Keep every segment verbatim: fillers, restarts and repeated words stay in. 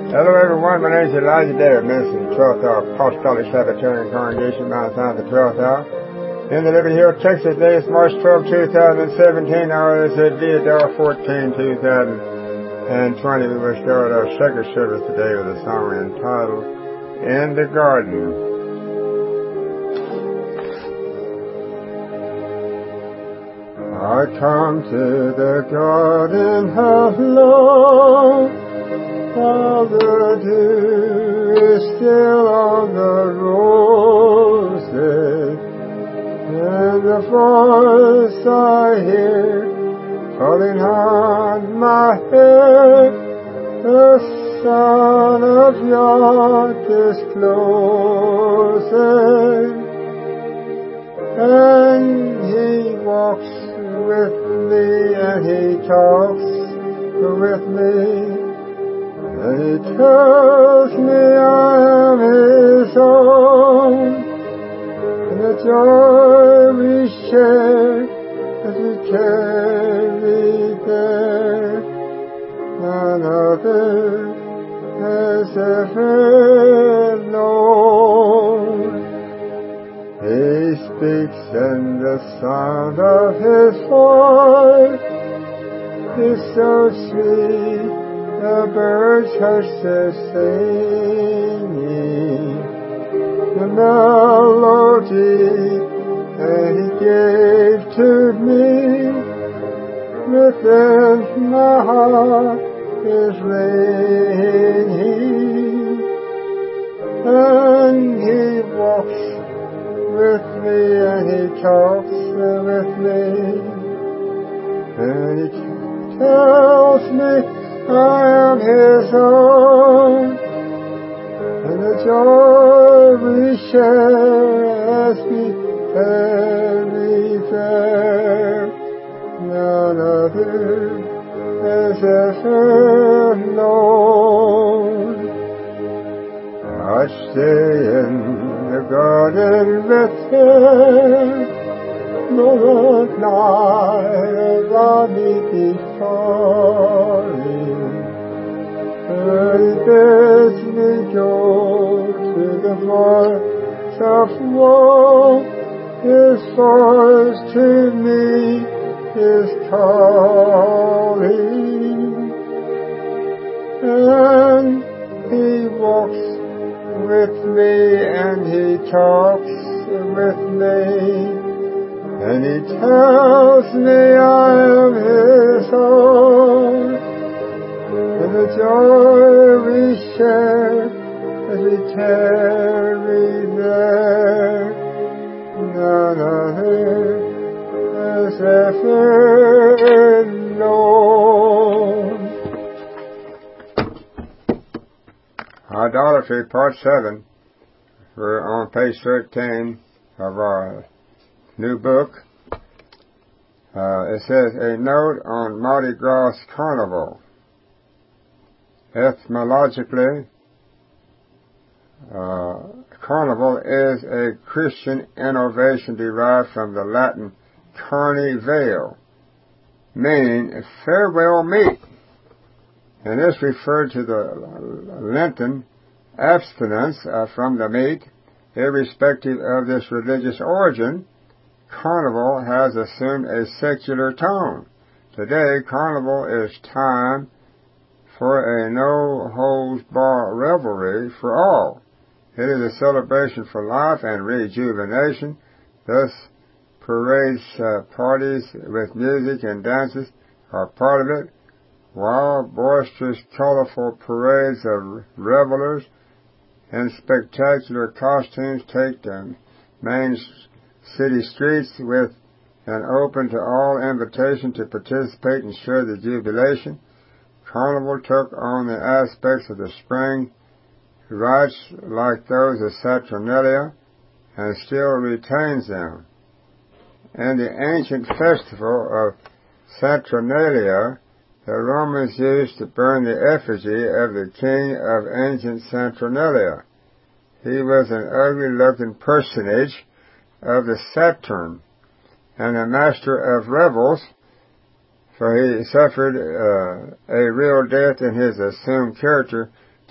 Hello everyone, my name is Elijah David, minister of the twelfth Hour Apostolic Sabbatarian Congregation, Mount Zion, the twelfth Hour. In the Liberty Hill, Texas, today is March twelfth, two thousand seventeen, hour is Deodar fourteenth, two thousand twenty. We will start our second service today with a song entitled, In the Garden. I come to the garden of love, while the dew is still on the roses, and the voice I hear calling on my head, the sound of your disclosing, and he walks with me, and he talks with me, and he tells me I am his own, and the joy we share as we carry there, none other has ever known. He speaks, and the sound of his voice is so sweet, the birds hush their singing, the melody that he gave to me within my heart is ringing, and he walks with me, and he talks with me, and he tells me I am his own, and the joy we share as we tarry there, none other has ever known. I stay in the garden with him, the night I meet before him, and he bids me go to the voice of woe. His voice to me is calling, and he walks with me, and he talks with me, and he tells me I am his own, and the joy we share as we tarry there, none other has ever known. Idolatry, Part seven. We're on page thirteen of our new book. Uh, it says, a note on Mardi Gras Carnival. Etymologically, uh, carnival is a Christian innovation derived from the Latin carnivale, meaning farewell meat, and this referred to the Lenten abstinence uh, from the meat. Irrespective of this religious origin, carnival has assumed a secular tone. Today, carnival is time for a no-holds-barred revelry for all. It is a celebration for life and rejuvenation. Thus, parades, uh, parties with music and dances are part of it. Wild, boisterous, colorful parades of revelers in spectacular costumes take the main city streets with an open to all invitation to participate and share the jubilation. Carnival took on the aspects of the spring rites like those of Saturnalia and still retains them. In the ancient festival of Saturnalia, the Romans used to burn the effigy of the king of ancient Saturnalia. He was an ugly-looking personage of the Saturn, and a master of revels, for he suffered uh, a real death in his assumed character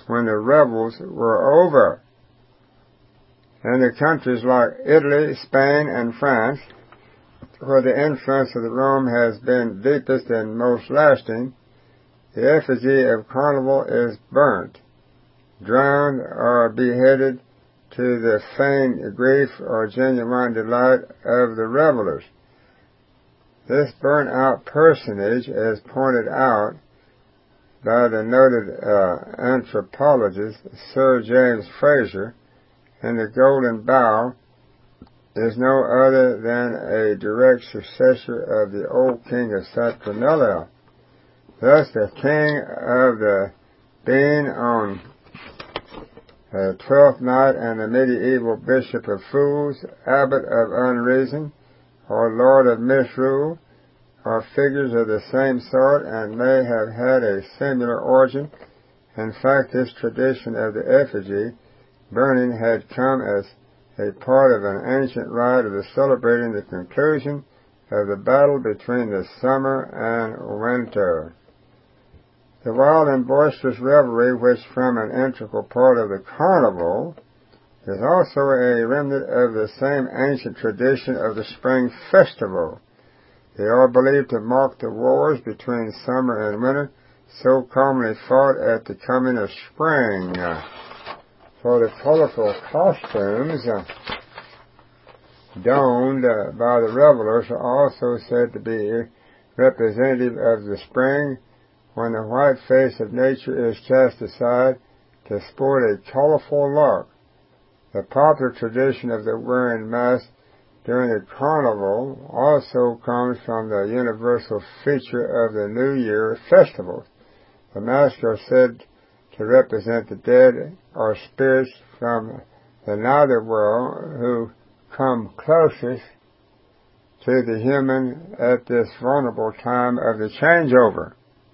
when the revels were over. In the countries like Italy, Spain, and France, where the influence of the Rome has been deepest and most lasting, the effigy of Carnival is burnt, drowned, or beheaded to the feigned grief or genuine delight of the revelers. This burnt-out personage, as pointed out by the noted uh, anthropologist Sir James Frazer in The Golden Bough, is no other than a direct successor of the old king of Saturnalia. Thus, the king of the Bean on the Twelfth Night and the medieval Bishop of Fools, Abbot of Unreason, or Lord of Misrule, are figures of the same sort and may have had a similar origin. In fact, this tradition of the effigy burning had come as a part of an ancient rite of the celebrating the conclusion of the battle between the summer and winter. The wild and boisterous revelry, which form an integral part of the carnival, is also a remnant of the same ancient tradition of the spring festival. They are believed to mark the wars between summer and winter, so commonly fought at the coming of spring. For the colorful costumes uh, donned uh, by the revelers are also said to be representative of the spring, when the white face of nature is cast aside to sport a colorful look. The popular tradition of the wearing masks during the carnival also comes from the universal feature of the New Year festivals. The masks are said to represent the dead or spirits from the nether world who come closest to the human at this vulnerable time of the changeover.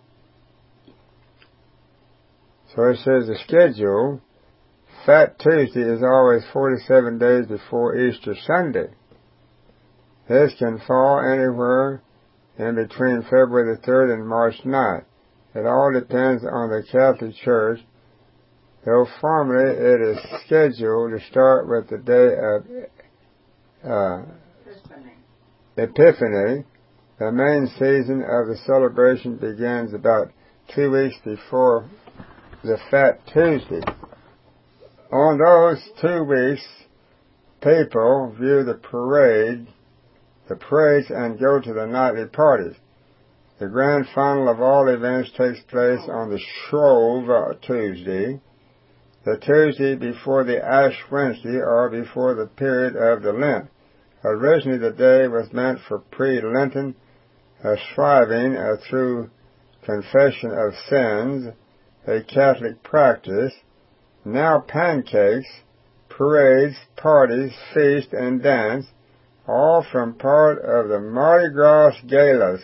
So it says the schedule, Fat Tuesday is always forty-seven days before Easter Sunday. This can fall anywhere in between February the third and March ninth. It all depends on the Catholic Church, though formally it is scheduled to start with the day of uh, Epiphany. The main season of the celebration begins about two weeks before the Fat Tuesday. On those two weeks, people view the parade, the parades, and go to the nightly parties. The grand final of all events takes place on the Shrove Tuesday, the Tuesday before the Ash Wednesday, or before the period of the Lent. Originally, the day was meant for pre-Lenten uh, striving uh, through confession of sins, a Catholic practice. Now pancakes, parades, parties, feast, and dance, all from part of the Mardi Gras galas.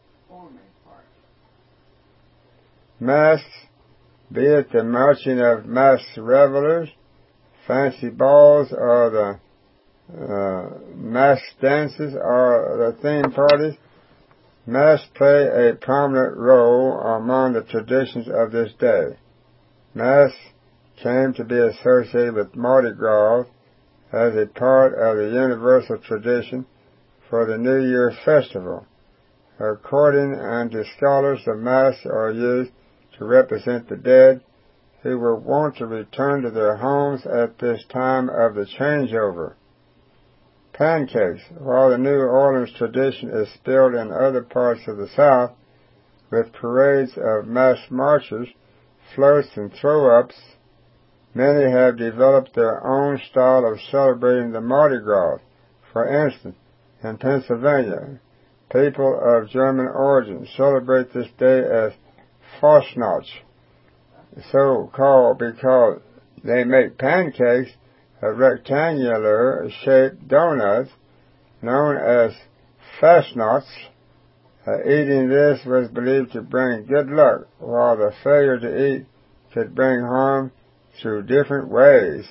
Masks, be it the marching of masked revelers, fancy balls, or the uh, masked dances, or the theme parties, masks play a prominent role among the traditions of this day. Masks came to be associated with Mardi Gras as a part of the universal tradition for the New Year festival. According to scholars, the masks are used to represent the dead who were wont to return to their homes at this time of the changeover. Pancakes, while the New Orleans tradition is spilled in other parts of the South, with parades of masked marchers, floats, and throw-ups, many have developed their own style of celebrating the Mardi Gras. For instance, in Pennsylvania, people of German origin celebrate this day as Fastnacht, so called because they make pancakes of rectangular-shaped donuts known as Fastnachts. Uh, eating this was believed to bring good luck, while the failure to eat could bring harm through different ways.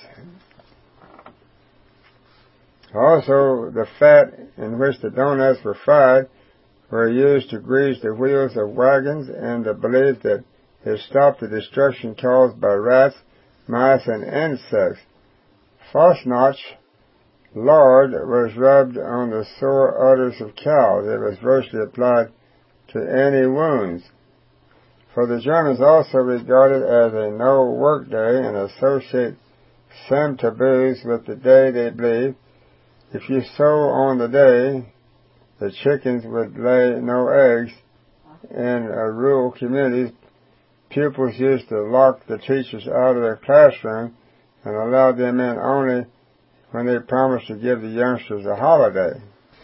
Also, the fat in which the donuts were fried were used to grease the wheels of wagons in the belief that It stopped the destruction caused by rats, mice, and insects. Fosnotch lard was rubbed on the sore udders of cows. It was virtually applied to any wounds. For the Germans also regard it as a no-work day and associate some taboos with the day. They believe if you sow on the day, the chickens would lay no eggs. In uh, rural communities, pupils used to lock the teachers out of their classroom and allow them in only when they promised to give the youngsters a holiday.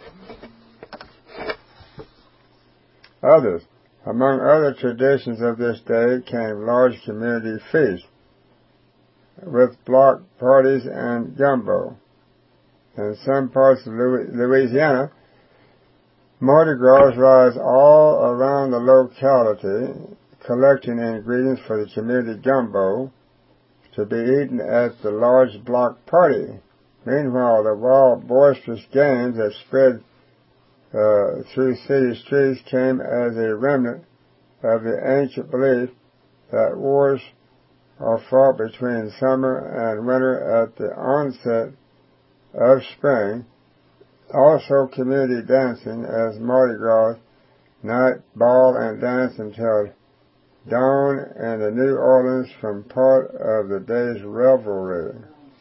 Others. Among other traditions of this day came large community feasts with block parties and gumbo. In some parts of Louisiana, Mardi Gras rides all around the locality, collecting ingredients for the community gumbo to be eaten at the large block party. Meanwhile, the wild, boisterous games that spread uh, through city streets came as a remnant of the ancient belief that wars are fought between summer and winter at the onset of spring. Also, community dancing as Mardi Gras night ball and dance until dawn in the New Orleans from part of the day's revelry.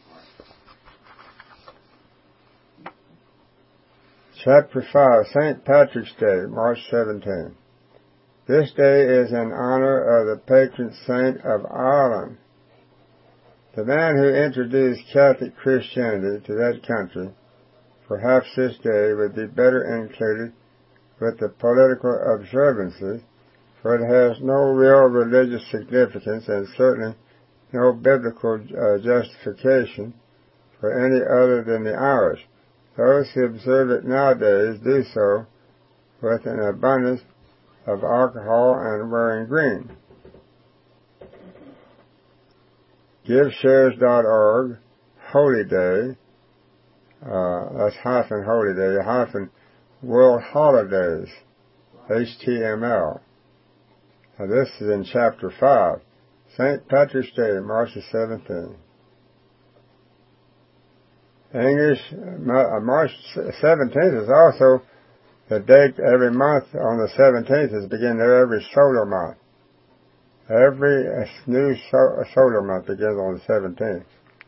Chapter five, Saint Patrick's Day, March seventeenth. This day is in honor of the patron saint of Ireland. The man who introduced Catholic Christianity to that country, perhaps this day would be better included with the political observances, for it has no real religious significance and certainly no biblical uh, justification for any other than the Irish. Those who observe it nowadays do so with an abundance of alcohol and wearing green. Give Shares dot org, Holy Day, uh, that's hyphen Holy Day, hyphen World Holidays, H T M L. Now this is in chapter five, Saint Patrick's Day, March the seventeenth. English, uh, March seventeenth is also the date every month on the seventeenth is beginning there every solar month. Every uh, new so, solar month begins on the seventeenth.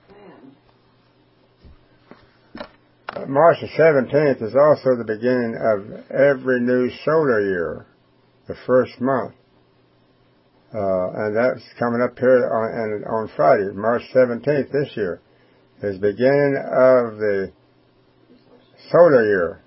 Uh, March the seventeenth is also the beginning of every new solar year, the first month. Uh, and that's coming up here on, and on Friday, March seventeenth this year, is the beginning of the solar year.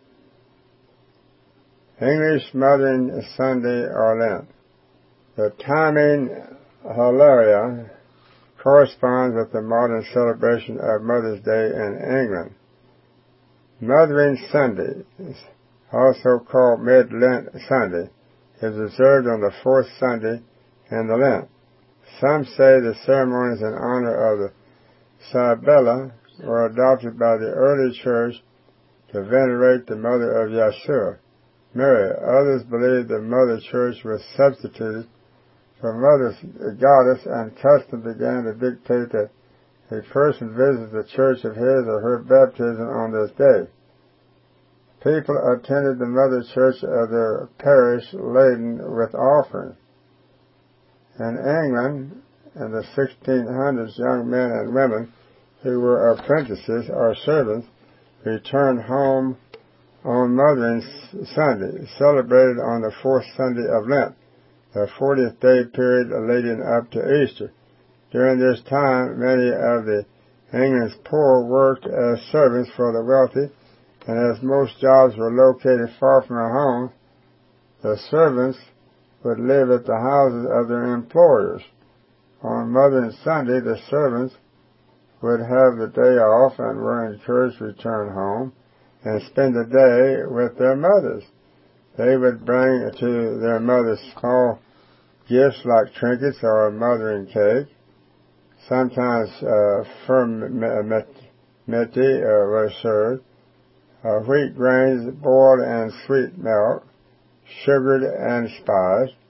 English Mothering Sunday or Lent. The timing hilaria corresponds with the modern celebration of Mother's Day in England. Mothering Sunday, also called Mid-Lent Sunday, is observed on the fourth Sunday in the Lent. Some say the ceremonies in honor of the Sabella were adopted by the early church to venerate the mother of Yeshua, Mary. Others believe the mother church was substituted for mother goddess, and custom began to dictate that a person visits the church of his or her baptism on this day. People attended the mother church of their parish laden with offerings. In England, in the sixteen hundreds, young men and women who were apprentices or servants returned home on Mothering Sunday, celebrated on the fourth Sunday of Lent, the fortieth day period leading up to Easter. During this time, many of the England's poor worked as servants for the wealthy, and as most jobs were located far from their homes, the servants would live at the houses of their employers. On Mothering Sunday, the servants would have the day off and were encouraged to return home and spend the day with their mothers. They would bring to their mothers small gifts like trinkets or a mothering cake. Sometimes uh, fermenty uh, was served, uh, wheat grains boiled in sweet milk, sugared and spiced.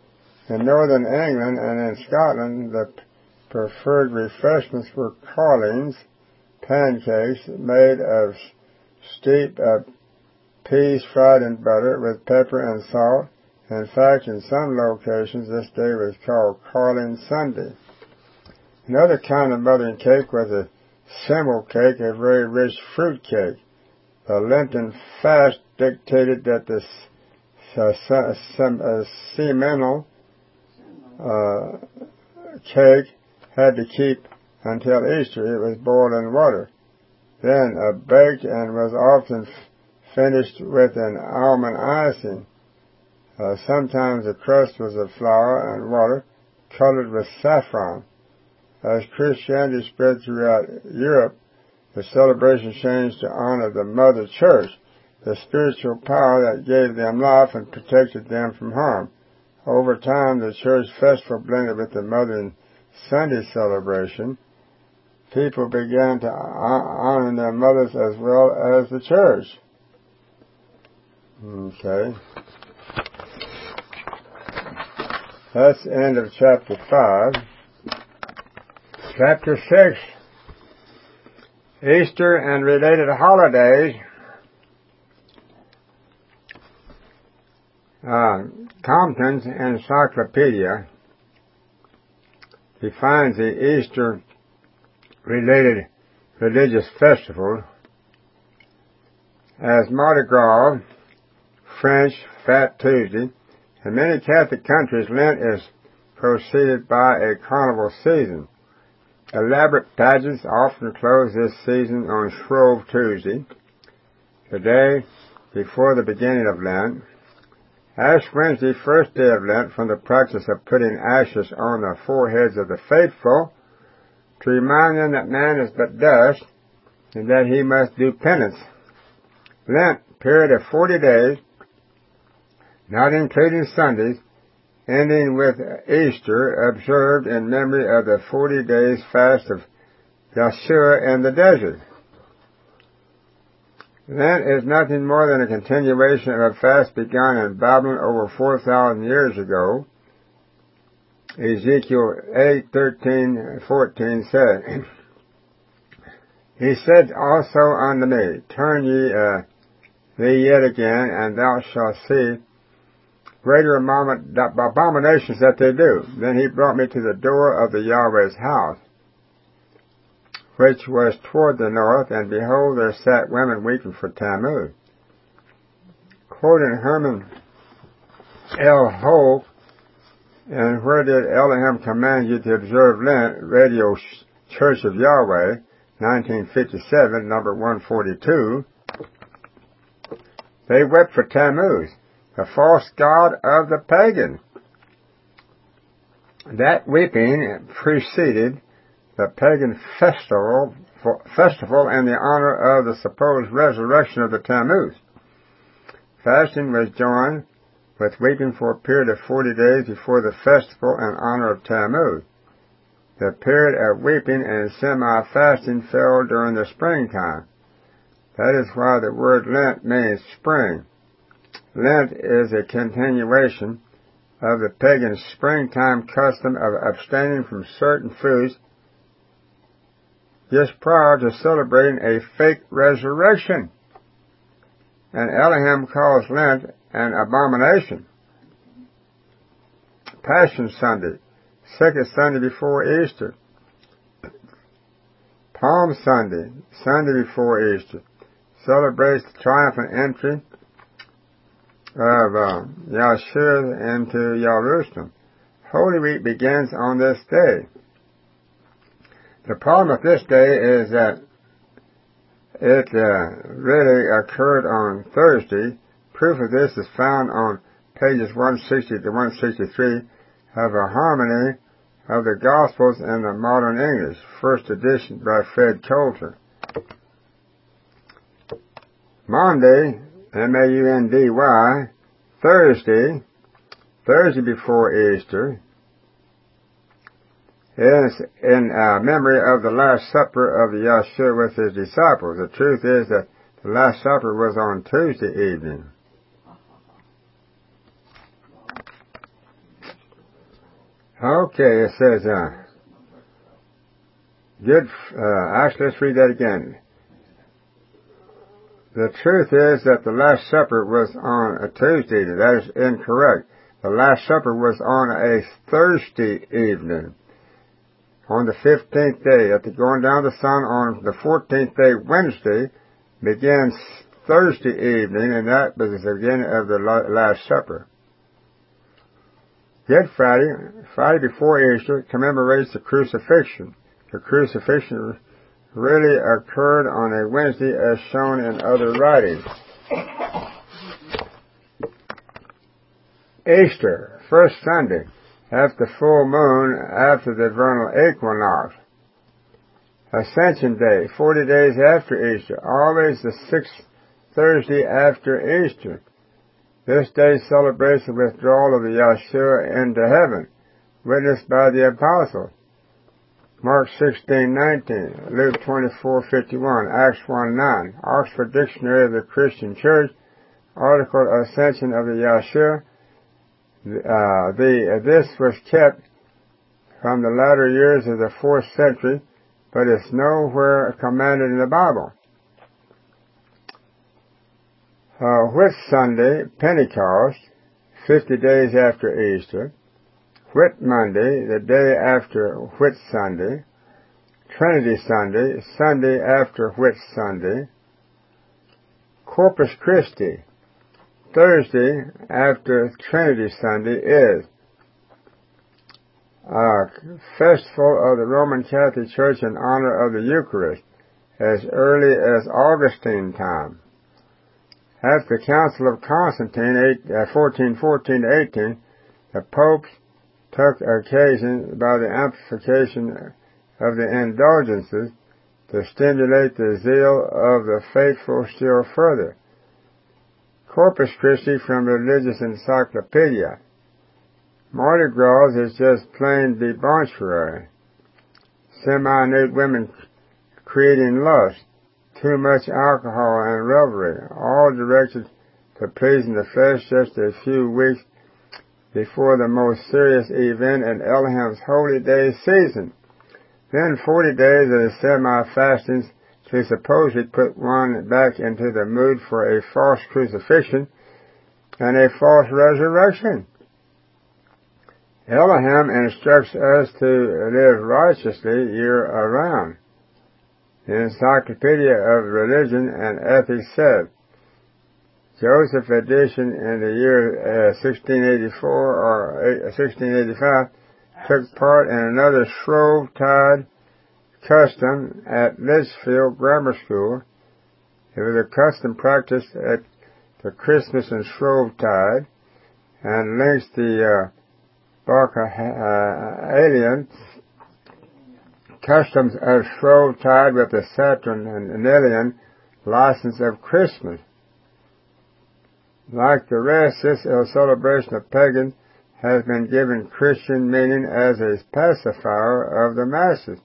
In northern England and in Scotland, the preferred refreshments were carlings, pancakes made of steeped uh, peas fried in butter with pepper and salt. In fact, in some locations, this day was called Carling Sunday. Another kind of mothering cake was a semel cake, a very rich fruit cake. The Lenten fast dictated that the uh, sem uh, seminal uh, cake had to keep until Easter. It was boiled in water, then uh, baked, and was often finished with an almond icing. Uh, sometimes the crust was of flour and water colored with saffron. As Christianity spread throughout Europe, the celebration changed to honor the Mother Church, the spiritual power that gave them life and protected them from harm. Over time, the church festival blended with the Mothering Sunday celebration. People began to honor their mothers as well as the church. Okay. That's the end of chapter five. Chapter six. Easter and related holidays. Uh, Compton's Encyclopedia defines the Easter-related religious festival as Mardi Gras, French Fat Tuesday. In many Catholic countries, Lent is preceded by a carnival season. Elaborate pageants often close this season on Shrove Tuesday, the day before the beginning of Lent. Ash Wednesday, first day of Lent, from the practice of putting ashes on the foreheads of the faithful to remind them that man is but dust and that he must do penance. Lent, period of forty days, not including Sundays, ending with Easter, observed in memory of the forty days fast of Yeshua in the desert. Lent is nothing more than a continuation of a fast begun in Babylon over four thousand years ago. Ezekiel eight, thirteen, fourteen said, He said also unto me, Turn ye uh, thee yet again, and thou shalt see greater abominations that they do. Then he brought me to the door of the Yahweh's house, which was toward the north, and behold, there sat women weeping for Tammuz. Quoting Herman L. Hoke, and where did Elohim command you to observe Lent? Radio Church of Yahweh, nineteen fifty-seven, number one forty-two. They wept for Tammuz, the false god of the pagan. That weeping preceded the pagan festival, festival in the honor of the supposed resurrection of the Tammuz. Fasting was joined with weeping for a period of forty days before the festival in honor of Tammuz. The period of weeping and semi-fasting fell during the springtime. That is why the word Lent means spring. Lent is a continuation of the pagan springtime custom of abstaining from certain foods just prior to celebrating a fake resurrection. And Elohim calls Lent an abomination. Passion Sunday, second Sunday before Easter. Palm Sunday, Sunday before Easter, celebrates the triumphant entry of uh, Yahshua into Jerusalem. Holy Week begins on this day. The problem with this day is that it uh, really occurred on Thursday. Proof of this is found on pages one sixty to one sixty-three of a harmony of the Gospels in the Modern English, first edition by Fred Coulter. Monday, M A U N D Y, Thursday, Thursday before Easter, is in uh, memory of the Last Supper of Yeshua with his disciples. The truth is that the Last Supper was on Tuesday evening. Okay, it says, uh, good, uh, actually let's read that again. The truth is that the Last Supper was on a Tuesday. That is incorrect. The Last Supper was on a Thursday evening, on the fifteenth day. At the going down of the sun on the fourteenth day, Wednesday, begins Thursday evening, and that was the beginning of the Last Supper. Good Friday, Friday before Easter, commemorates the crucifixion. The crucifixion really occurred on a Wednesday as shown in other writings. Easter, first Sunday, after full moon, after the vernal equinox. Ascension Day, forty days after Easter, always the sixth Thursday after Easter. This day celebrates the withdrawal of the Yeshua into heaven, witnessed by the apostles. Mark sixteen nineteen, Luke twenty-four fifty-one, Acts one nine, Oxford Dictionary of the Christian Church, article Ascension of the Yeshua. Uh, the, uh, this was kept from the latter years of the fourth century, but it's nowhere commanded in the Bible. Uh, Whit Sunday, Pentecost, fifty days after Easter. Whit Monday, the day after Whit Sunday. Trinity Sunday, Sunday after Whit Sunday. Corpus Christi, Thursday after Trinity Sunday, is a festival of the Roman Catholic Church in honor of the Eucharist, as early as Augustine time. At the Council of Constantine, fourteen fourteen to eighteen, the popes took occasion by the amplification of the indulgences to stimulate the zeal of the faithful still further. Corpus Christi from Religious Encyclopedia. Mardi Gras is just plain debauchery. Semi-nude women creating lust, too much alcohol and revelry, all directed to pleasing the flesh just a few weeks before the most serious event in Elohim's holy day season. Then forty days of the semi-fastings to supposedly put one back into the mood for a false crucifixion and a false resurrection. Elohim instructs us to live righteously year-around. The Encyclopedia of Religion and Ethics said, Joseph Edition in the year uh, sixteen eighty-four or sixteen eighty-five took part in another Shrovetide custom at Litchfield Grammar School. It was a custom practiced at the Christmas and Shrovetide, and links the uh, Bacchanalian customs of Shrovetide with the Saturnalian license of Christmas. Like the rest, this celebration of pagans has been given Christian meaning as a pacifier of the masses.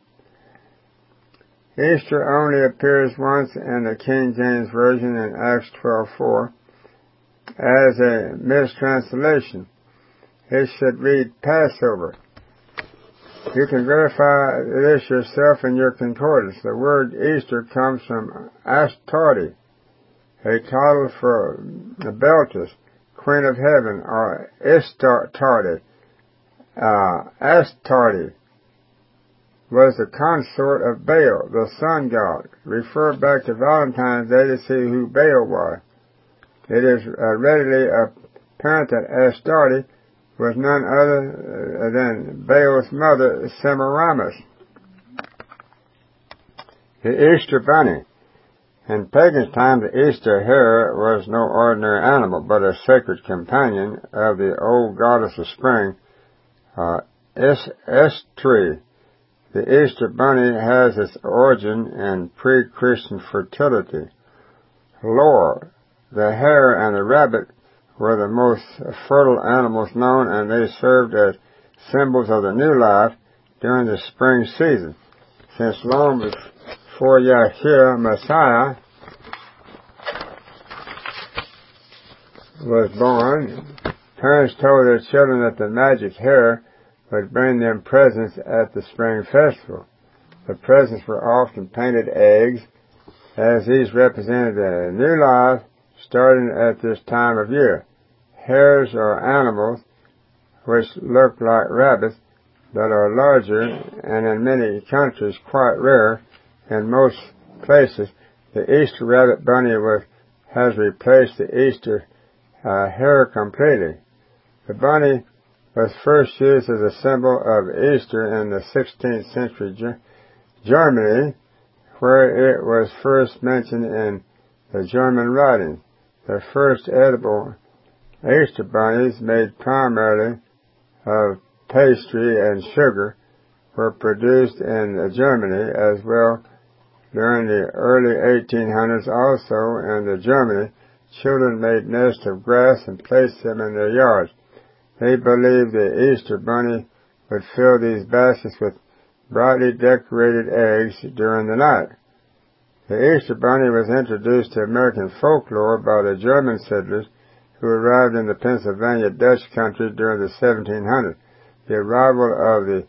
Easter only appears once in the King James Version in Acts twelve four as a mistranslation. It should read Passover. You can verify this yourself in your concordance. The word Easter comes from Astarte, a title for Beltis, Queen of Heaven, or Astarte. Uh, Astarte was the consort of Baal, the sun god. Refer back to Valentine's Day to see who Baal was. It is uh, readily apparent that Astarte was none other than Baal's mother, Semiramis. The Easter bunny. In pagan times, the Easter hare was no ordinary animal, but a sacred companion of the old goddess of spring, uh, Estri. The Easter bunny has its origin in pre-Christian fertility. Lore. The hare and the rabbit were the most fertile animals known, and they served as symbols of the new life during the spring season. Since long before Yeshua, Messiah, was born, parents told their children that the magic hare would bring them presents at the spring festival. The presents were often painted eggs, as these represented a new life starting at this time of year. Hares are animals which look like rabbits but are larger and in many countries quite rare. In most places, the Easter rabbit bunny was, has replaced the Easter uh, hare completely. The bunny was first used as a symbol of Easter in the sixteenth century Ger- Germany, where it was first mentioned in the German writing. The first edible Easter bunnies, made primarily of pastry and sugar, were produced in Germany as well. During the early eighteen hundreds also in Germany, children made nests of grass and placed them in their yards. They believed the Easter bunny would fill these baskets with brightly decorated eggs during the night. The Easter bunny was introduced to American folklore by the German settlers who arrived in the Pennsylvania Dutch country during the seventeen hundreds. The arrival of the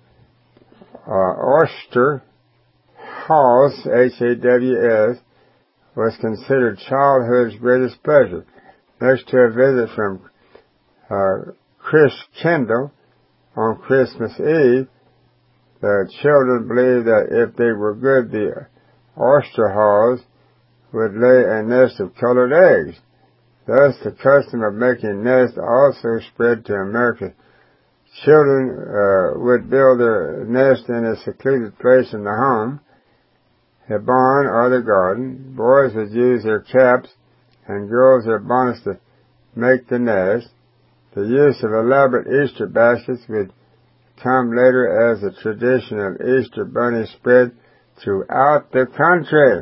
uh, Oyster Haus, H A W S, was considered childhood's greatest pleasure. Next to a visit from uh, Chris Kendall on Christmas Eve, the children believed that if they were good, the Oysterhaus would lay a nest of colored eggs. Thus, the custom of making nests also spread to America. Children uh, would build their nest in a secluded place in the home, the barn, or the garden. Boys would use their caps and girls their bonnets to make the nest. The use of elaborate Easter baskets would come later as the tradition of Easter bunnies spread throughout the country.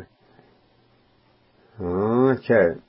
Okay.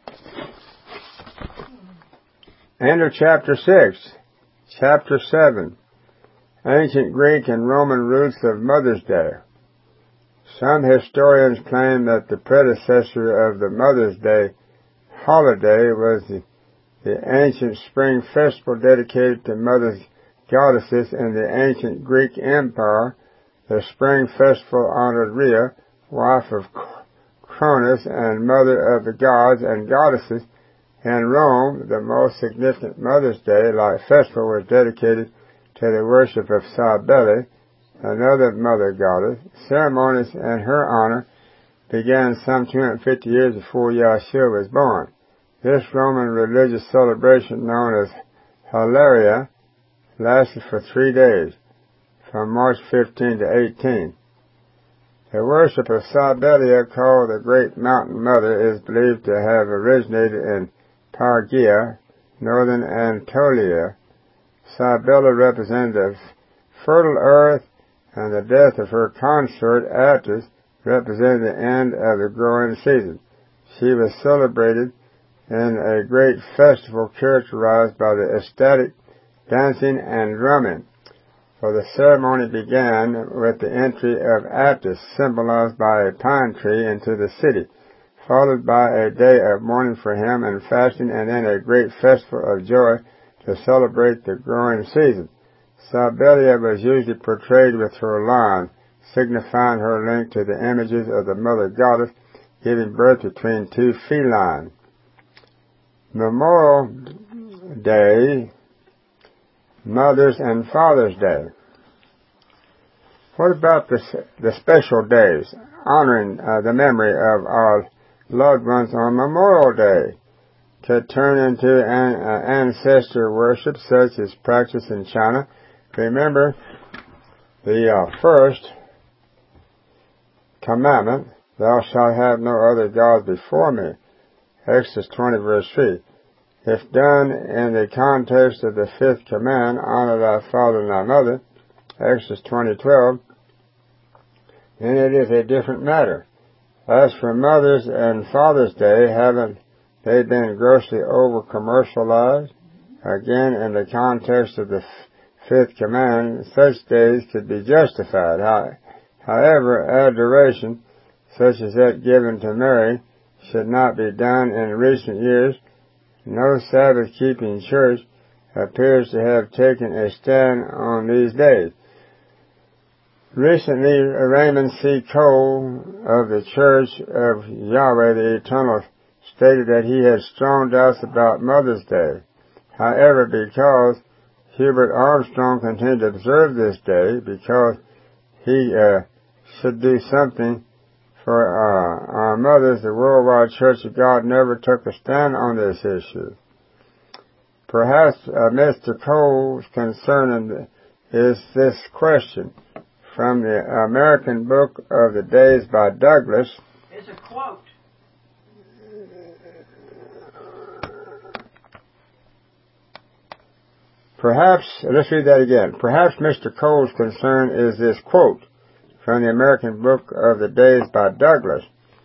Enter chapter six. Chapter seven. Ancient Greek and Roman roots of Mother's Day. Some historians claim that the predecessor of the Mother's Day holiday was the, the ancient spring festival dedicated to Mother goddesses in the ancient Greek Empire. The spring festival honored Rhea, wife of Cronus and mother of the gods and goddesses. In Rome, the most significant Mother's Day-like festival was dedicated to the worship of Cybele, another mother goddess. Ceremonies in her honor began some two hundred fifty years before Yahshua was born. This Roman religious celebration, known as Hilaria, lasted for three days, from March fifteenth to eighteenth. The worship of Cybele, called the Great Mountain Mother, is believed to have originated in Pargia, northern Anatolia. Cybele represented the fertile earth, and the death of her consort, Attis, represented the end of the growing season. She was celebrated in a great festival characterized by the ecstatic dancing and drumming. For the ceremony began with the entry of Attis, symbolized by a pine tree, into the city, followed by a day of mourning for him and fasting, and then a great festival of joy to celebrate the growing season. Cybele was usually portrayed with her lion, signifying her link to the images of the mother goddess, giving birth between two felines. Memorial Day, Mother's and Father's Day. What about the, the special days honoring uh, the memory of our loved ones on Memorial Day? Could turn into an uh, ancestor worship such as practiced in China. Remember the uh, first commandment, thou shalt have no other gods before me. Exodus twenty verse three. If done in the context of the fifth command, honor thy father and thy mother, Exodus twenty twelve, then it is a different matter. As for Mother's and Father's Day, haven't they been grossly over-commercialized? Again, in the context of the fifth command, such days could be justified. However, adoration, such as that given to Mary, should not be done in recent years. No Sabbath-keeping church appears to have taken a stand on these days. Recently, Raymond C. Cole of the Church of Yahweh the Eternal stated that he had strong doubts about Mother's Day. However, because Hubert Armstrong continued to observe this day, because he uh, should do something for uh, our mothers, the Worldwide Church of God never took a stand on this issue. Perhaps uh, Mister Cole's concern is this question from the American Book of the Days by Douglas. It's a quote. Perhaps, let's read that again. Perhaps Mister Cole's concern is this quote from the American Book of the Days by Douglas.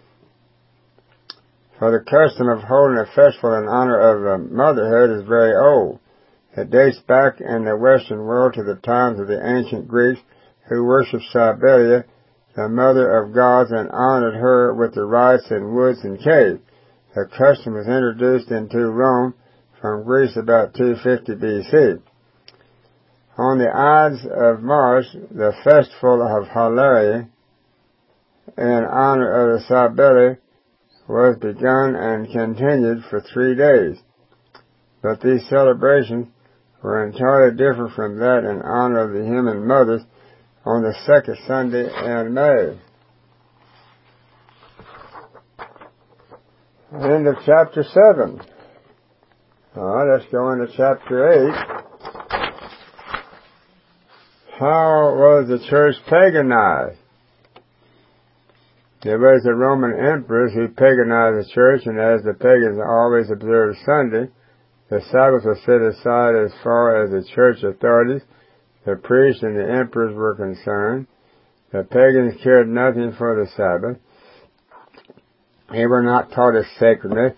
For the custom of holding a festival in honor of uh, motherhood is very old. It dates back in the Western world to the times of the ancient Greeks, who worshipped Cybele, the mother of gods, and honored her with the rites in woods and caves. The custom was introduced into Rome from Greece about two fifty B C. On the Ides of March, the festival of Hilaria, in honor of the Cybele, was begun and continued for three days. But these celebrations were entirely different from that in honor of the human mothers on the second Sunday in May. End of chapter seven. All right, let's go into chapter eight. How was the church paganized? There was a Roman emperor who paganized the church, and as the pagans always observed Sunday, the Sabbath was set aside as far as the church authorities, the priests, and the emperors were concerned. The pagans cared nothing for the Sabbath. They were not taught its sacredness.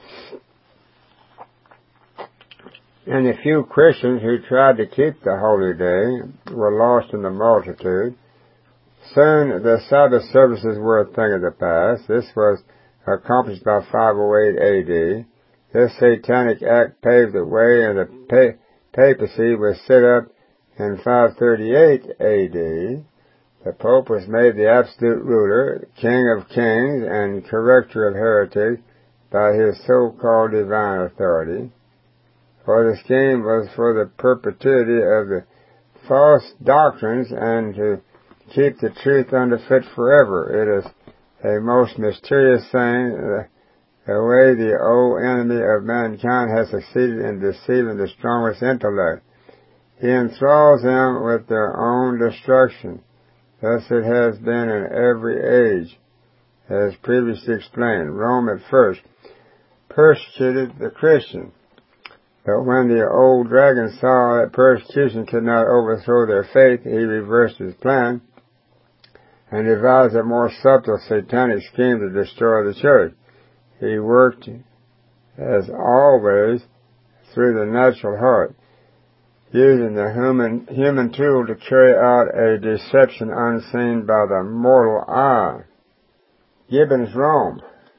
And the few Christians who tried to keep the holy day were lost in the multitude. Soon the Sabbath services were a thing of the past. This was accomplished by five oh eight A D. This satanic act paved the way, and the papacy was set up in five thirty-eight A D. The Pope was made the absolute ruler, King of kings, and corrector of heretics by his so-called divine authority. For the scheme was for the perpetuity of the false doctrines and to keep the truth under fit forever. It is a most mysterious thing, the, the way the old enemy of mankind has succeeded in deceiving the strongest intellect. He enthralls them with their own destruction. Thus it has been in every age, as previously explained. Rome at first persecuted the Christians. But when the old dragon saw that persecution could not overthrow their faith, he reversed his plan and devised a more subtle satanic scheme to destroy the church. He worked, as always, through the natural heart, using the human, human tool to carry out a deception unseen by the mortal eye. Gibbon's Rome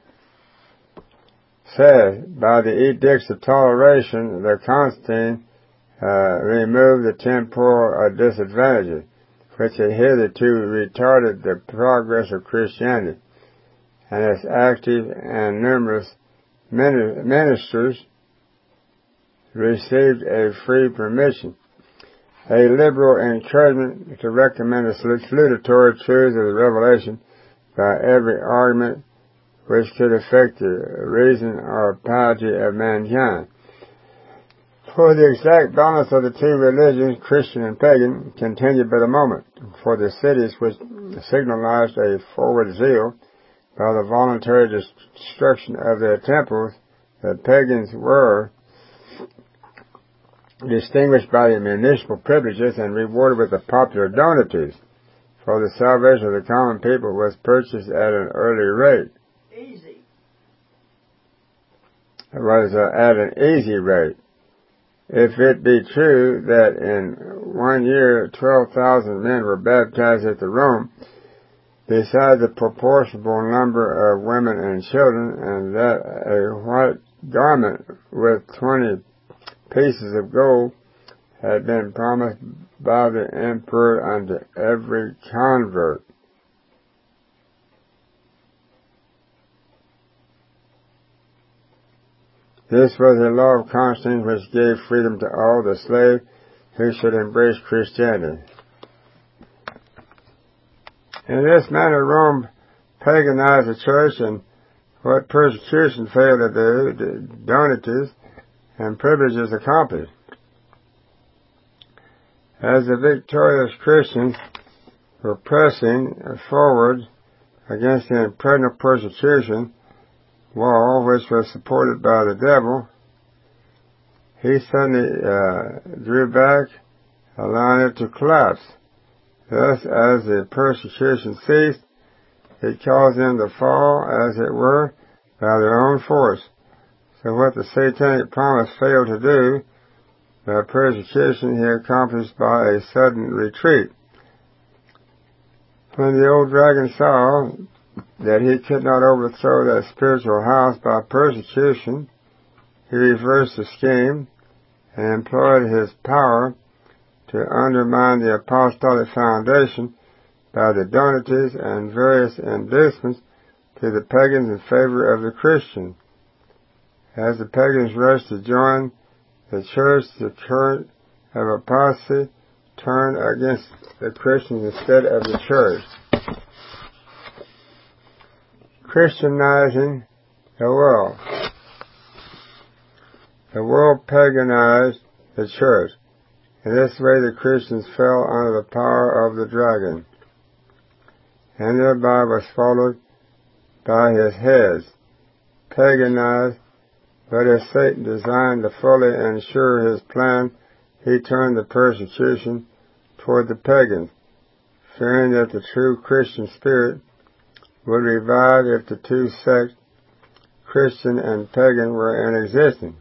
says, by the edicts of toleration, the Constantine uh, removed the temporal uh, disadvantages, which had hitherto retarded the progress of Christianity, and its active and numerous ministers received a free permission, a liberal encouragement to recommend the salutatory truths of the revelation by every argument which could affect the reason or piety of mankind. For the exact balance of the two religions, Christian and pagan, continued but a moment. For the cities which signalized a forward zeal by the voluntary destruction of their temples, the pagans were distinguished by the municipal privileges and rewarded with the popular donatives. For the salvation of the common people was purchased at an early rate. Easy. It was uh, at an easy rate. If it be true that in one year twelve thousand men were baptized at the Rome, besides the proportional number of women and children, and that a white garment with twenty pieces of gold had been promised by the emperor unto every convert. This was the law of Constantine, which gave freedom to all the slaves who should embrace Christianity. In this manner, Rome paganized the church, and what persecution failed to do, the donatives and privileges accomplished. As the victorious Christians were pressing forward against the impending persecution wall, which was supported by the devil, he suddenly uh, drew back, allowing it to collapse. Thus, as the persecution ceased, it caused them to fall, as it were, by their own force. So what the satanic promise failed to do, the persecution he accomplished by a sudden retreat. When the old dragon saw that he could not overthrow that spiritual house by persecution, he reversed the scheme and employed his power to undermine the apostolic foundation by the donatives and various inducements to the pagans in favor of the Christian. As the pagans rushed to join the church, the current of apostasy turned against the Christians instead of the church, Christianizing the world. The world paganized the church. In this way, the Christians fell under the power of the dragon, and thereby was followed by his heads, paganized. But as Satan designed to fully ensure his plan, he turned the persecution toward the pagans, fearing that the true Christian spirit would revive if the two sects, Christian and pagan, were in existence.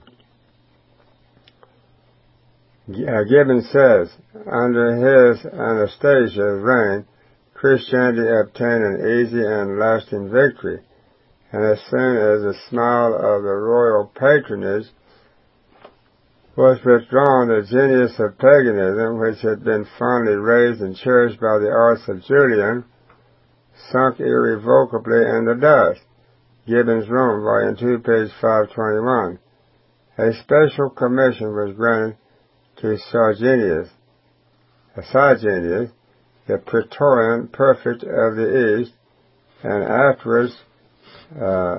Gibbons says, under his Anastasia's reign, Christianity obtained an easy and lasting victory, and as soon as the smile of the royal patronage was withdrawn, the genius of paganism, which had been fondly raised and cherished by the arts of Julian, sunk irrevocably in the dust. Gibbons, Rome, Volume two, page five twenty-one. A special commission was granted to Sargenius, Sargenius, the Praetorian prefect of the East, and afterwards uh,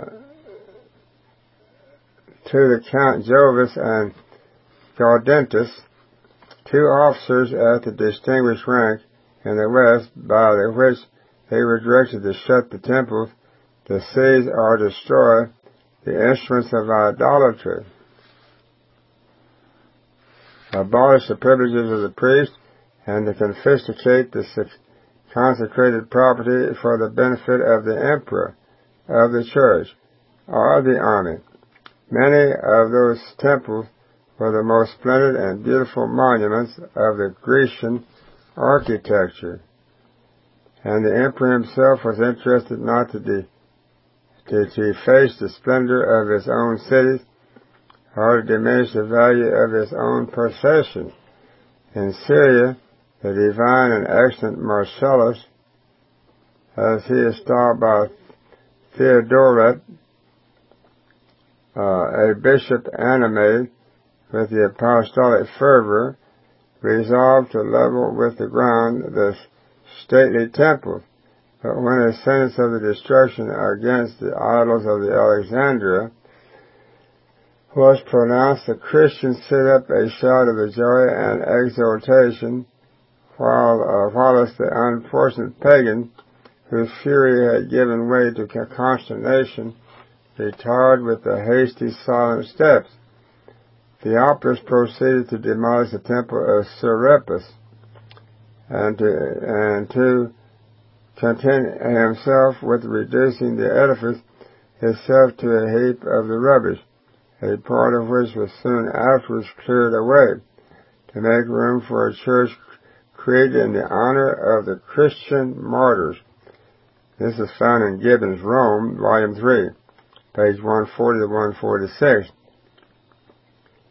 to the Count Jovis and Gaudentus, two officers at the distinguished rank in the West, by which they were directed to shut the temples, to seize or destroy the instruments of idolatry, abolish the privileges of the priest, and to confiscate the consecrated property for the benefit of the emperor, of the church, or the army. Many of those temples were the most splendid and beautiful monuments of the Grecian architecture, and the emperor himself was interested not to, de- to deface the splendor of his own cities, or to diminish the value of his own possessions. In Syria, the divine and excellent Marcellus, as he is styled by Theodoret, uh, a bishop animated with the apostolic fervor, resolved to level with the ground the stately temples. But when a sentence of the destruction against the idols of the Alexandria was pronounced, the Christians set up a shout of joy and exultation, while uh, whilst the unfortunate pagans, whose fury had given way to consternation, retired with the hasty, silent steps. Theophilus proceeded to demolish the temple of Serapis, and to, and to content himself with reducing the edifice itself to a heap of the rubbish, a part of which was soon afterwards cleared away, to make room for a church created in the honor of the Christian martyrs. This is found in Gibbons, Rome, Volume three, page one forty to one forty-six.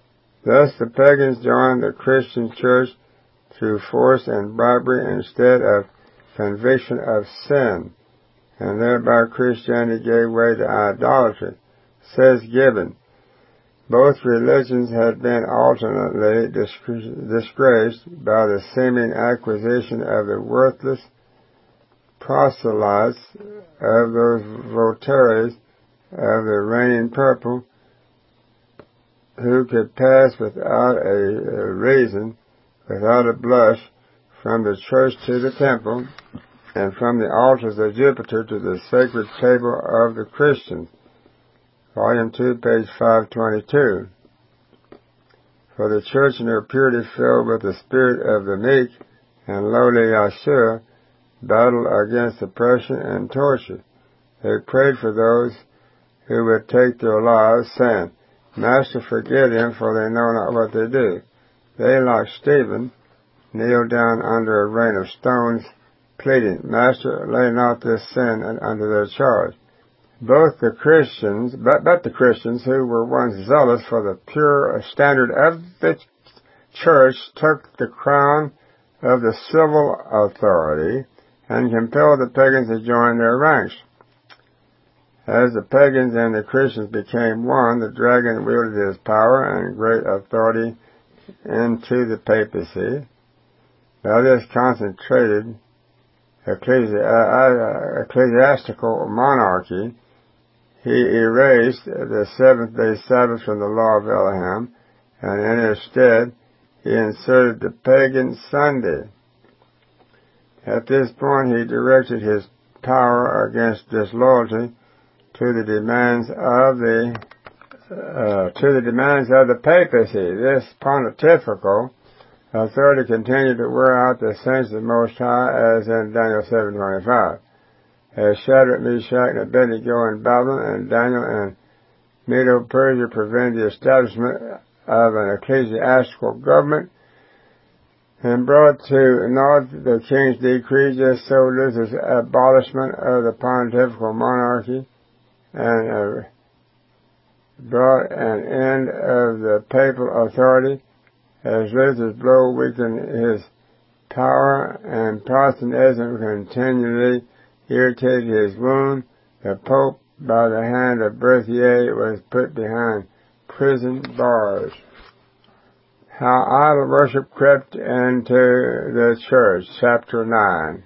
Thus the pagans joined the Christian church through force and bribery instead of conviction of sin, and thereby Christianity gave way to idolatry. Says Gibbon, both religions had been alternately disgraced by the seeming acquisition of the worthless proselytes of those votaries of the reigning purple who could pass without a reason, without a blush, from the church to the temple, and from the altars of Jupiter to the sacred table of the Christians. Volume two, page five twenty-two. For the church in her purity filled with the spirit of the meek and lowly Yeshua battled against oppression and torture. They prayed for those who would take their lives, saying, Master, forgive them, for they know not what they do. They, like Stephen, kneeled down under a rain of stones, pleading, Master, lay not this sin under their charge. Both the Christians, but, but the Christians who were once zealous for the pure standard of the church took the crown of the civil authority and compelled the pagans to join their ranks. As the pagans and the Christians became one, the dragon wielded his power and great authority into the papacy. By this concentrated ecclesiastical monarchy, he erased the seventh-day Sabbath from the law of Elohim, and in its stead he inserted the pagan Sunday. At this point he directed his power against disloyalty to the demands of the uh, to the demands of the papacy. This pontifical authority continued to wear out the saints of the Most High, as in Daniel seven twenty-five. As Shadrach, Meshach, and Abednego in Babylon, and Daniel and Medo-Persia prevented the establishment of an ecclesiastical government and brought to naught the king's decree, just so Luther's abolishment of the pontifical monarchy and uh, brought an end of the papal authority, as Luther's blow weakened his power and Protestantism continually irritated his wound. The Pope, by the hand of Berthier, was put behind prison bars. How idol worship crept into the church, chapter nine.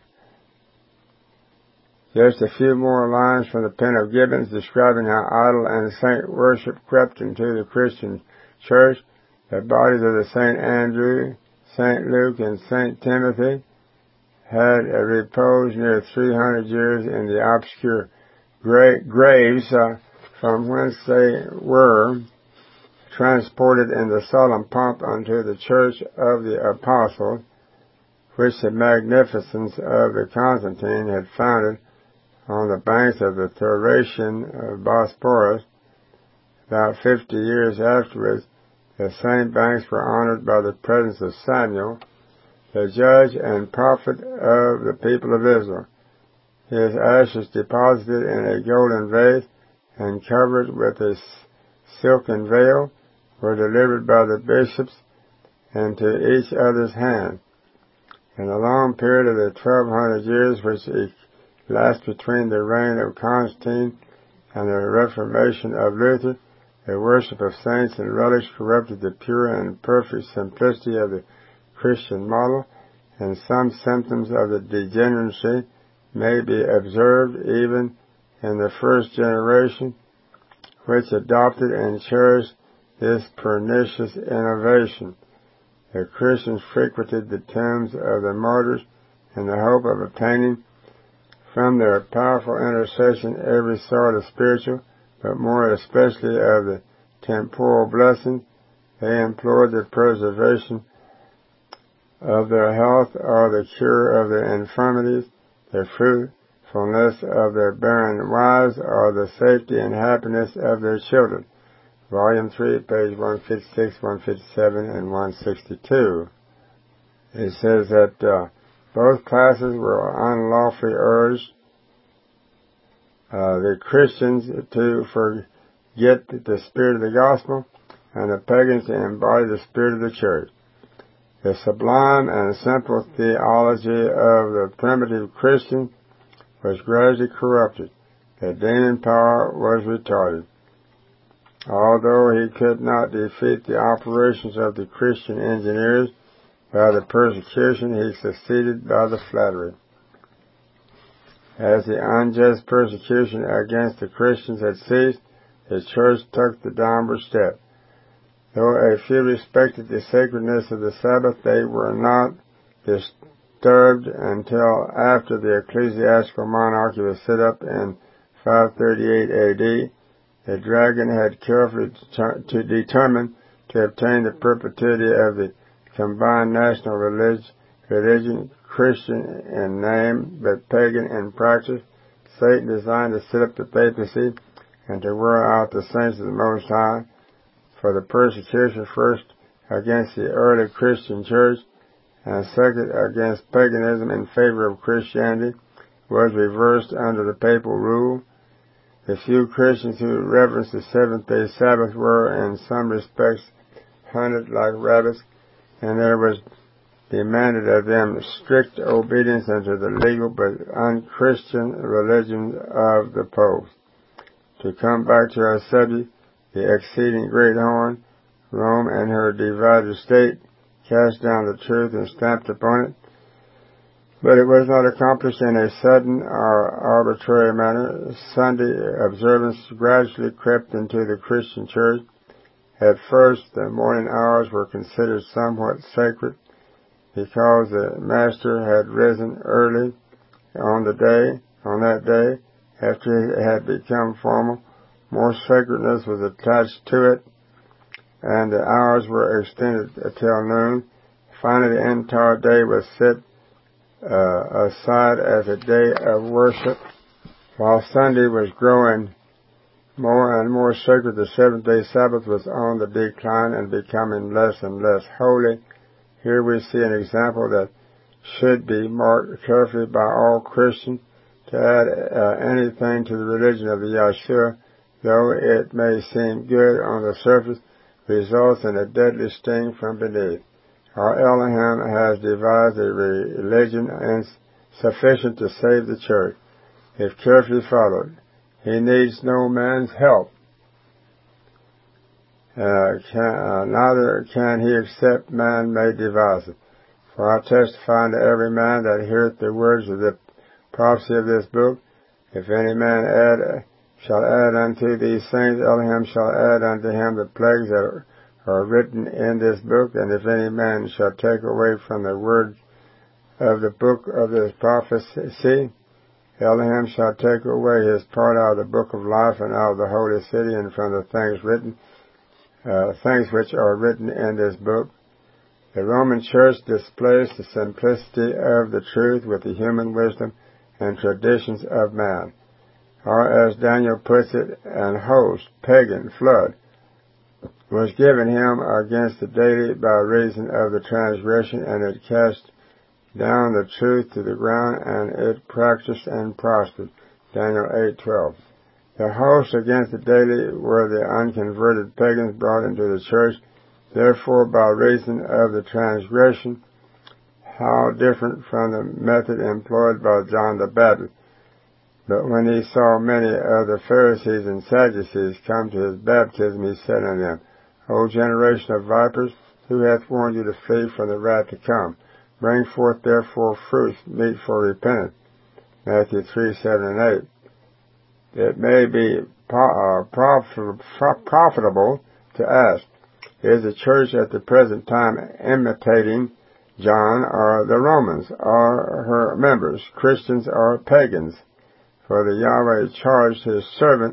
Just a few more lines from the pen of Gibbons describing how idol and saint worship crept into the Christian church. The bodies of the Saint Andrew, Saint Luke, and Saint Timothy had reposed near three hundred years in the obscure gra- graves uh, from whence they were transported in the solemn pomp unto the church of the apostles, which the magnificence of the Constantine had founded on the banks of the Thracian uh, Bosporus. About fifty years afterwards, the same banks were honored by the presence of Samuel, the judge and prophet of the people of Israel. His ashes deposited in a golden vase and covered with a silken veil were delivered by the bishops into each other's hand. In the long period of the twelve hundred years which elapsed between the reign of Constantine and the Reformation of Luther, the worship of saints and relics corrupted the pure and perfect simplicity of the Christian model, and some symptoms of the degeneracy may be observed even in the first generation, which adopted and cherished this pernicious innovation. The Christians frequented the tombs of the martyrs in the hope of obtaining from their powerful intercession every sort of spiritual, but more especially of the temporal blessings. They implored the preservation of their health or the cure of their infirmities, the fruitfulness of their barren wives, or the safety and happiness of their children. Volume three, page one fifty-six, one fifty-seven, and one sixty-two. It says that uh, both classes were unlawfully urged uh, the Christians to forget the spirit of the gospel and the pagans to embody the spirit of the church. The sublime and simple theology of the primitive Christian was gradually corrupted. The demon power was retarded. Although he could not defeat the operations of the Christian engineers by the persecution, he succeeded by the flattery. As the unjust persecution against the Christians had ceased, the church took the downward step. Though a few respected the sacredness of the Sabbath, they were not disturbed until after the ecclesiastical monarchy was set up in five thirty-eight A D. The dragon had carefully to determine to obtain the perpetuity of the combined national religion, religion, Christian in name, but pagan in practice. Satan designed to set up the papacy and to wear out the saints of the Most High. For the persecution first against the early Christian church and second against paganism in favor of Christianity was reversed under the papal rule. The few Christians who reverenced the seventh-day Sabbath were, in some respects, hunted like rabbits, and there was demanded of them strict obedience unto the legal but unchristian religion of the popes. To come back to our subject, the exceeding great horn, Rome and her divided state, cast down the truth and stamped upon it. But it was not accomplished in a sudden or arbitrary manner. Sunday observance gradually crept into the Christian church. At first, the morning hours were considered somewhat sacred because the Master had risen early on the day, on that day, after it had become formal. More sacredness was attached to it, and the hours were extended until noon. Finally, the entire day was set uh, aside as a day of worship. While Sunday was growing more and more sacred, the seventh-day Sabbath was on the decline and becoming less and less holy. Here we see an example that should be marked carefully by all Christians. To add uh, anything to the religion of the Yahshua, though it may seem good on the surface, results in a deadly sting from beneath. Our Elohim has devised a religion sufficient to save the church, if carefully followed. He needs no man's help. Uh, can, uh, neither can he except man may devise it. For I testify unto every man that heareth the words of the prophecy of this book, if any man add, shall add unto these things, Elohim shall add unto him the plagues that are, are written in this book, and if any man shall take away from the word of the book of this prophecy, Elohim shall take away his part out of the book of life and out of the holy city and from the things written, uh, things which are written in this book. The Roman Church displays the simplicity of the truth with the human wisdom and traditions of man. Or as Daniel puts it, an host, pagan, flood, was given him against the daily by reason of the transgression, and it cast down the truth to the ground, and it practiced and prospered. Daniel eight twelve. The host against the daily were the unconverted pagans brought into the church. Therefore, by reason of the transgression, how different from the method employed by John the Baptist. But when he saw many of the Pharisees and Sadducees come to his baptism, he said unto them, O generation of vipers, who hath warned you to flee from the wrath to come? Bring forth therefore fruits meet for repentance. Matthew three, seven, and eight. It may be uh, profitable to ask, is the church at the present time imitating John or the Romans or her members, Christians or pagans? For the Yahweh charged his servant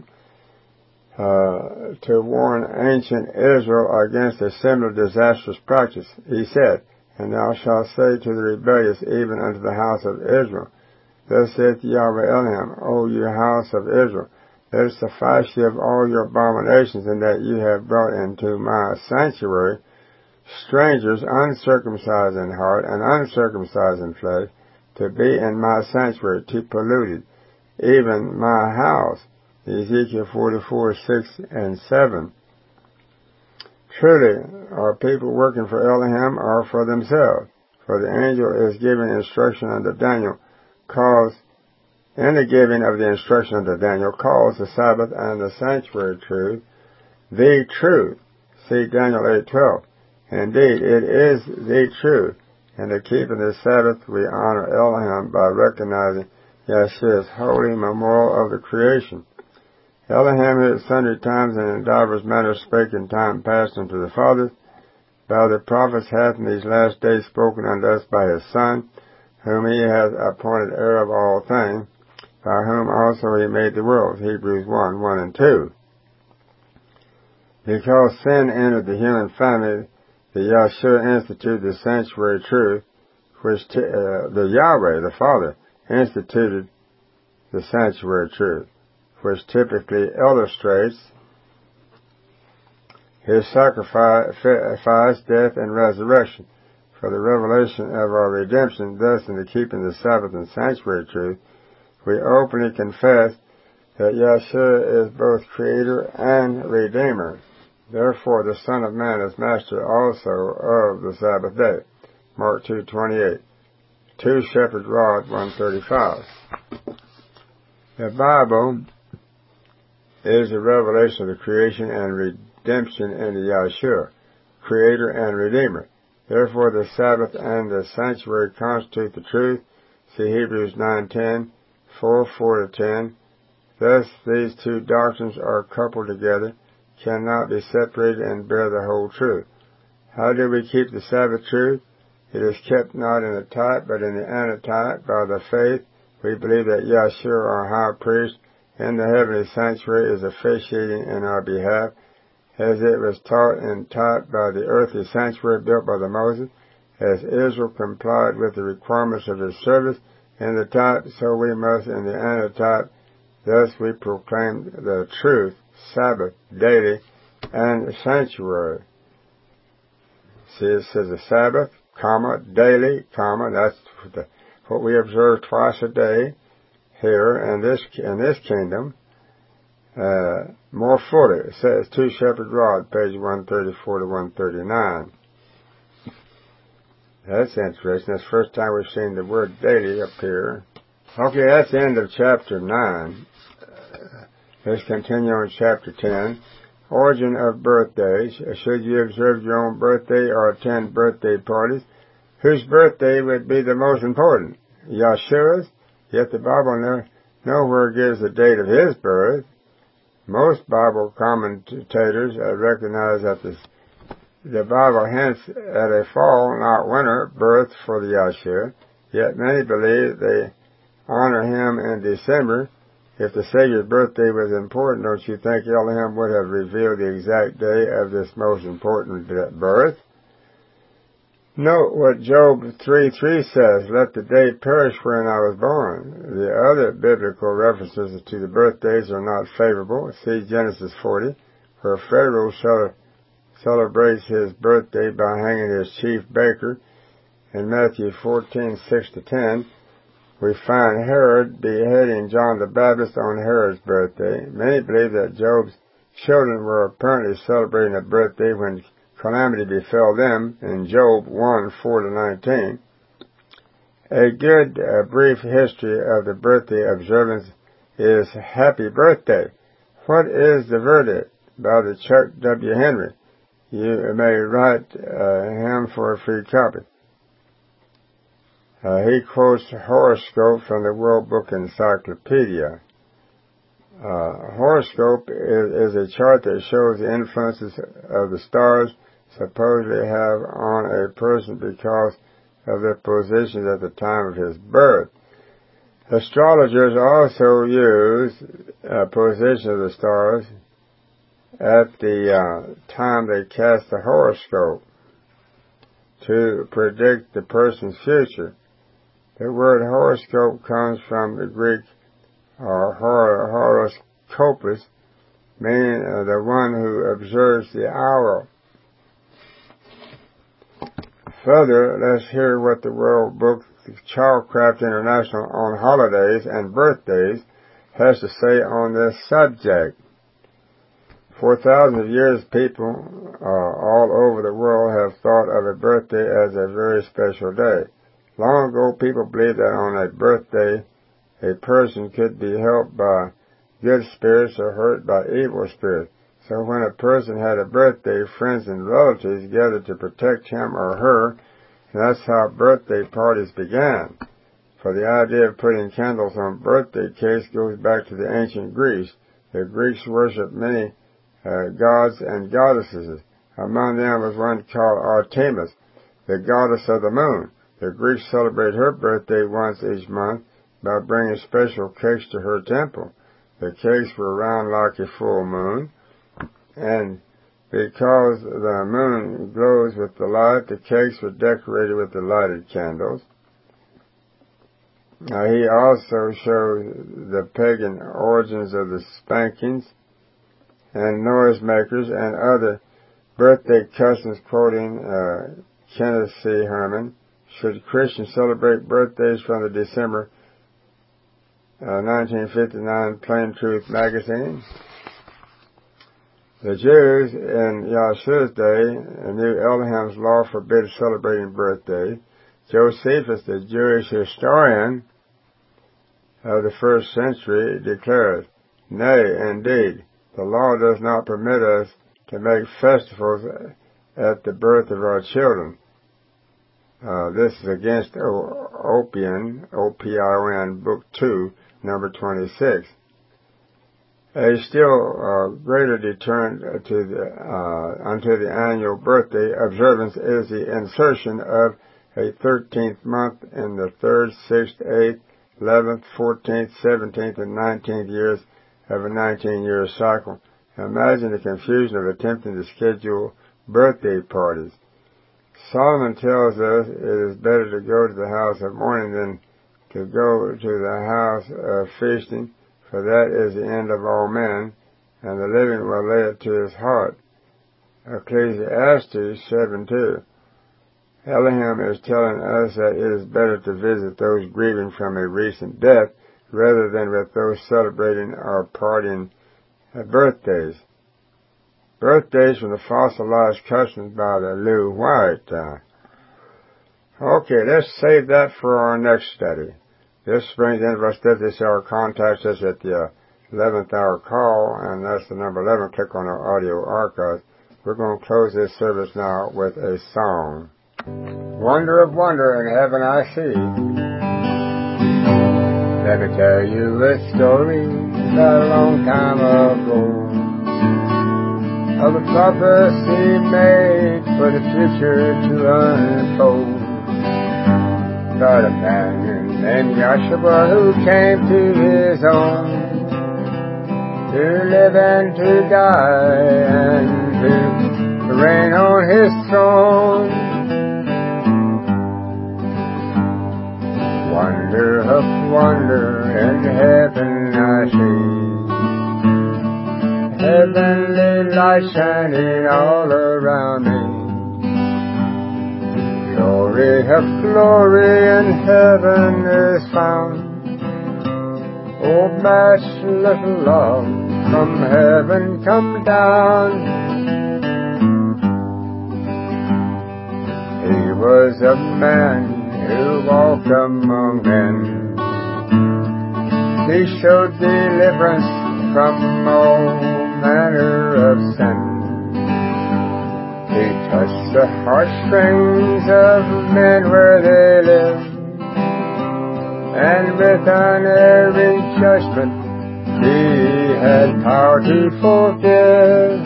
uh, to warn ancient Israel against a similar disastrous practice. He said, And thou shalt say to the rebellious, even unto the house of Israel, Thus saith Yahweh Elohim, O you house of Israel, let it suffice you of all your abominations, in that you have brought into my sanctuary strangers uncircumcised in heart and uncircumcised in flesh, to be in my sanctuary, to pollute it, even my house. Ezekiel forty-four, six and seven. Truly, are people working for Elohim or for themselves? For the angel is giving instruction unto Daniel, calls, in the giving of the instruction unto Daniel, calls the Sabbath and the sanctuary truth, the truth. See Daniel eight twelve. Indeed, it is the truth. In the keeping the Sabbath, we honor Elohim by recognizing Yahshua's holy memorial of the creation. Elohim has sundry times and in divers manners spake in time past unto the fathers. By the prophets hath in these last days spoken unto us by his Son, whom he hath appointed heir of all things, by whom also he made the world. Hebrews one, one and two. Because sin entered the human family, the Yahshua instituted the sanctuary truth, which t- uh, the Yahweh, the Father, instituted the sanctuary truth, which typically illustrates his sacrifice, death, and resurrection. For the revelation of our redemption, thus in the keeping the Sabbath and sanctuary truth, we openly confess that Yahshua is both Creator and Redeemer. Therefore the Son of Man is Master also of the Sabbath day. Mark two twenty-eight. Two Shepherd's Rod one thirty-five. The Bible is a revelation of the creation and redemption in the Yahshua, Creator and Redeemer. Therefore the Sabbath and the sanctuary constitute the truth. See Hebrews nine ten, four, four to ten. Thus these two doctrines are coupled together, cannot be separated, and bear the whole truth. How do we keep the Sabbath truth? It is kept not in the type, but in the antitype. By the faith, we believe that Yahshua, our high priest, in the heavenly sanctuary is officiating in our behalf, as it was taught in type by the earthly sanctuary built by the Moses, as Israel complied with the requirements of his service in the type, so we must in the antitype. Thus we proclaim the truth, Sabbath, daily, and sanctuary. See, it says the Sabbath, comma, daily, comma, that's the, what we observe twice a day here in this, in this kingdom. Uh, more fully, it says Two Shepherd Rod, page one thirty-four to one thirty-nine. That's interesting. That's the first time we've seen the word daily appear. Okay, that's the end of chapter nine. Let's continue on chapter ten. Origin of birthdays. Should you observe your own birthday or attend birthday parties? Whose birthday would be the most important? Yahshua's? Yet the Bible nowhere gives the date of his birth. Most Bible commentators recognize that the, the Bible hints at a fall, not winter, birth for the Yahshua. Yet many believe they honor him in December. If the Savior's birthday was important, don't you think Elohim would have revealed the exact day of this most important birth? Note what Job three three says, let the day perish wherein I was born. The other biblical references to the birthdays are not favorable. See Genesis forty, where Pharaoh celebrates his birthday by hanging his chief baker. In Matthew fourteen, six to ten, we find Herod beheading John the Baptist on Herod's birthday. Many believe that Job's children were apparently celebrating a birthday when calamity befell them in Job one, four to nineteen. A good uh, brief history of the birthday observance is Happy Birthday. What is the verdict? By the Chuck W. Henry. You may write uh, him for a free copy. Uh, he quotes horoscope from the World Book Encyclopedia. Uh, horoscope is, is a chart that shows the influences of the stars supposedly have on a person because of their positions at the time of his birth. Astrologers also use uh, position of the stars at the uh, time they cast the horoscope to predict the person's future. The word horoscope comes from the Greek or hor- horoscopus, meaning uh, the one who observes the hour. Further, let's hear what the World Book Childcraft International on holidays and birthdays has to say on this subject. For thousands of years, people uh, all over the world have thought of a birthday as a very special day. Long ago, people believed that on a birthday, a person could be helped by good spirits or hurt by evil spirits. So when a person had a birthday, friends and relatives gathered to protect him or her, and that's how birthday parties began. For the idea of putting candles on birthday cakes goes back to the ancient Greece. The Greeks worshipped many uh, gods and goddesses. Among them was one called Artemis, the goddess of the moon. The Greeks celebrate her birthday once each month by bringing special cakes to her temple. The cakes were round like a full moon, and because the moon glows with the light, the cakes were decorated with the lighted candles. Now, he also shows the pagan origins of the spankings and noisemakers and other birthday customs, quoting uh, Kenneth C. Herman. Should Christians celebrate birthdays? From the December uh, nineteen fifty-nine Plain Truth magazine. The Jews in Yahshua's day knew Elohim's law forbids celebrating birthdays. Josephus, the Jewish historian of the first century, declares, "Nay, indeed, the law does not permit us to make festivals at the birth of our children." Uh, this is against o- Opion, O P I O N, Book two, number twenty-six. A still uh, greater deterrent to the, uh, unto the annual birthday observance is the insertion of a thirteenth month in the third, sixth, eighth, eleventh, fourteenth, seventeenth, and nineteenth years of a nineteen-year cycle. Imagine the confusion of attempting to schedule birthday parties. Solomon tells us it is better to go to the house of mourning than to go to the house of feasting, for that is the end of all men, and the living will lay it to his heart. Ecclesiastes seven two. Elohim is telling us that it is better to visit those grieving from a recent death rather than with those celebrating or partying birthdays. Birthdays from the fossilized customs by the Lou White. Uh, okay, let's save that for our next study. This brings the end of our study this hour. Contact us at the uh, eleventh hour call, and that's the number eleven. Click on our audio archive. We're going to close this service now with a song. Wonder of wonder in heaven I see. Let me tell you a story about a long time ago, of a prophecy made for the future to unfold. About a man named Yahshua who came to his own, to live and to die and to reign on his throne. Wonder of wonder in heaven I see, heavenly light shining all around me. Glory of glory in heaven is found. Oh, matchless love from heaven come down. He was a man who walked among men. He showed deliverance from all manner of sin. He touched the heartstrings of men where they live, and with unerring judgment he had power to forgive.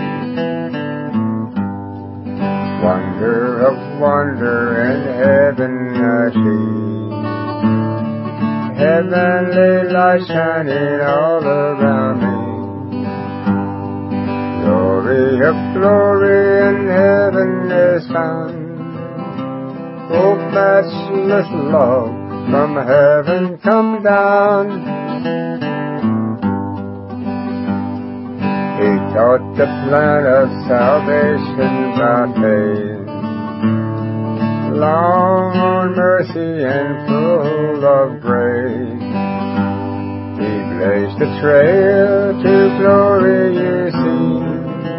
Wonder of wonder in heaven I see, heavenly light shining all around me. Glory of glory in heaven is found. Oh, matchless love from heaven come down. He taught the plan of salvation by faith, long on mercy and full of grace. He blazed the trail to glory, you see,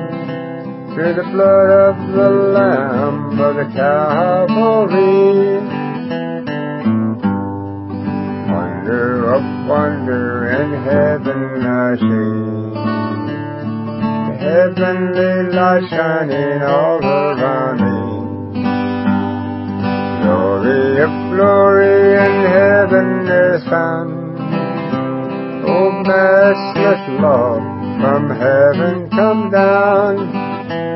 through the blood of the Lamb of the Calvary. Wonder of wonder in heaven I see, the heavenly light shining all around me. Glory of glory in heaven is found. Oh, matchless love from heaven come down.